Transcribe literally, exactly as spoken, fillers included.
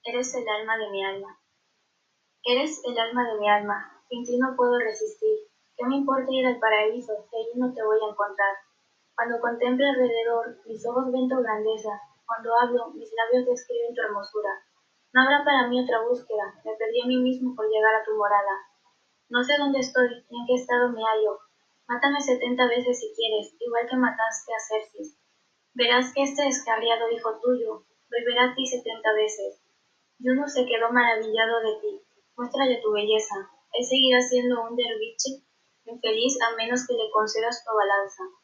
Eres el alma de mi alma. Eres el alma de mi alma, sin ti no puedo resistir. ¿Qué me importa ir al paraíso si allí no te voy a encontrar? Cuando contemplo alrededor, mis ojos ven tu grandeza. Cuando hablo, mis labios describen tu hermosura. No habrá para mí otra búsqueda, me perdí a mí mismo por llegar a tu morada. No sé dónde estoy ni en qué estado me hallo. Mátame setenta veces si quieres, igual que mataste a Xerxes. Verás que este descarriado hijo tuyo volverá a ti setenta veces. Juno se quedó maravillado de ti. Muéstrale tu belleza. Él seguirá siendo un derviche infeliz a menos que le concedas tu balanza.